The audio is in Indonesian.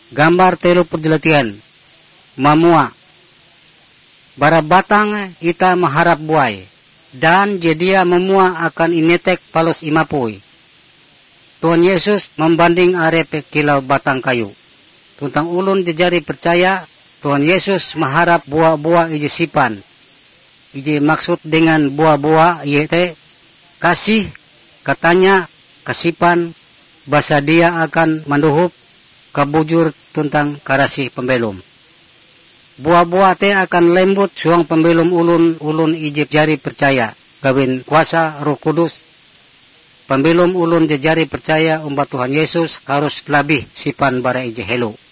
Gambar telu perjelatian. Mamua. Bara batang ita maharap buai. Dan jedia memua akan inetek palos imapui. Tuhan Yesus membanding arepe kilau batang kayu. Tuntang ulun jejari percaya, Tuhan Yesus maharap buah-buah ije sipan. Ije maksud dengan buah-buah yaitu kasih, katanya, kasipan, basa dia akan manduhup, kabujur tuntang karasih pembelum. Buah-buah te akan lembut suang pembelum ulun ije jari percaya, gawin kuasa Roh Kudus. Pembelum ulun jejari percaya umbat Tuhan Yesus harus lebih sipan bara ije helu.